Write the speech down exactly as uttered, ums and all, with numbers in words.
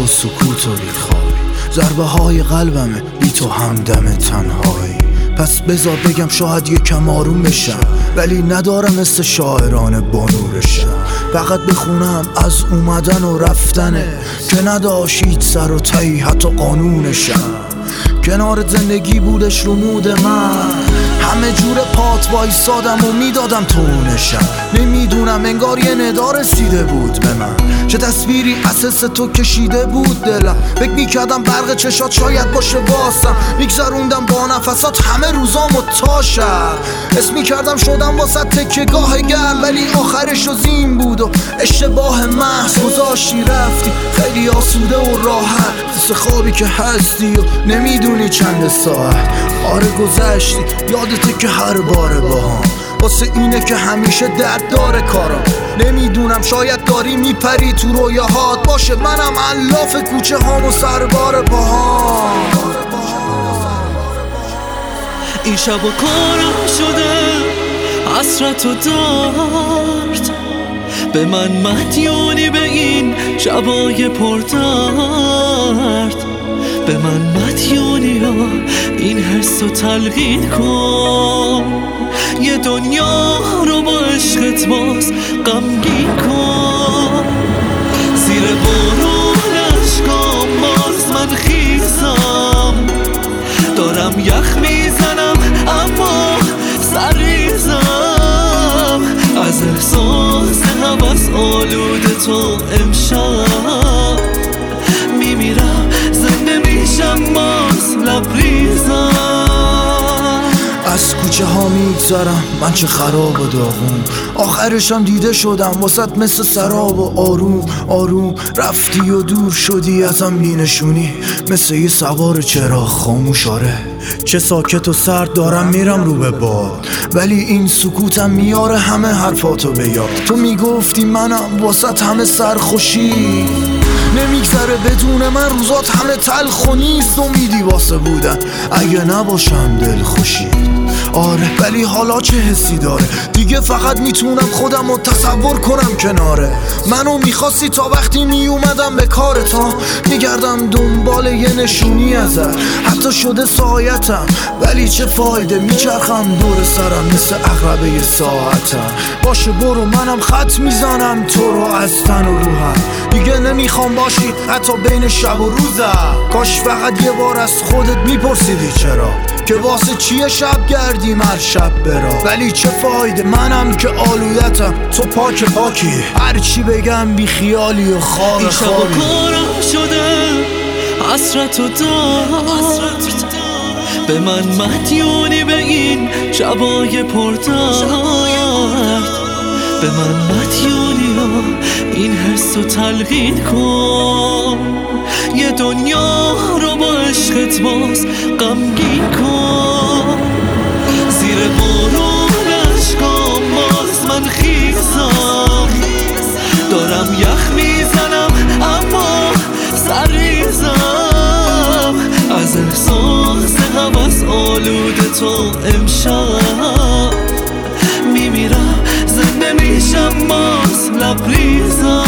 و سکوت و بیخوابی، ضربه های قلبمه بی تو همدم تنهایی. پس بذار بگم شاید یکم آروم بشم، ولی ندارم مثل شاعران بانورشم. فقط بخونم از اومدن و رفتنه که نداشت سر و تی حتی قانونشم. کنار زندگی بودش رو مود من، همه جور پات وایسادم و میدادم تونشم. نمیدونم انگار یه ندا رسیده بود به من، چه تصویری اساس تو کشیده بود دلم. فکر میکردم برق چشات شاید باشه واسم، میگذروندم با نفسات همه روزامو تا شب. اسم میکردم شدم واسه تکیه‌گاه گرم، ولی آخرش رو زین بود و اشتباه محض. گذاشتی رفتی خیلی آسوده و راحت، مثل خوابی که هستی و نمیدونی چند ساعت. آره گذشتی یادته که هر باره باهام، واسه اینه که همیشه درد داره کارم. نمیدونم شاید داری میپری تو رویاهات، باشه منم الاف کوچه هام و سربار پاهام. این شب و کارم شده حسرت و درد، به من مدیونی به این شبای پردرد. به من مدیونی ها این حس رو تلقین کن، یه دنیا رو با عشقت باز غمگین کن. زیر بارون اشکام باز من خیزم، دارم یخ میزنم اما سریزم. از احساس هوس آلوده تو امشب میمیرم، زنده میشم باز لبریزم. از کوچه ها میگذرم من چه خراب و داغون، آخرشم دیده شدم واسط مثل سراب و آروم آروم رفتی و دور شدی ازم بینشونی، مثل یه سوار چراغ خاموش. آره چه ساکت و سرد دارم میرم رو به باد، ولی این سکوتم میاره همه حرفاتو به یاد. تو میگفتی منم واسط همه سرخوشی، نمیگذره بدون من روزات همه تلخ و نیست امیدی واسه بودن اگه نباشم دل خوشی. آره ولی حالا چه حسی داره دیگه، فقط میتونم خودم رو تصور کنم کناره. منو میخواستی تا وقتی میومدم به کارتا، میگردم دنبال یه نشونی ازت، حتی شده سایتم ولی چه فایده، میچرخم دور سرم مثل عقربه یه ساعتم. باشه برو منم خط میزنم تو رو از تن و روحم، دیگه نمیخوام باشی حتی بین شب و روزم. کاش فقط یه بار از خودت میپرسیدی چرا، که واسه چیه شب گردیم هر شب برا. ولی چه فایده منم که آلودتم، تو پاک پاکی هرچی بگم بی خیالی و خواب این شب و کارم شده حسرت و درد، به من مدیونی به این شبای پردرد. به من مدیونی ها این حس رو تلقین کن، یه دنیا رو با عشقت باز غمگین کن. زیر بارون اشکام باز من خیزم، دارم یخ میزنم اما سریزم. از احساس هوس آلوده تو امشب میمیرم، زنده میشم باز لبریزم.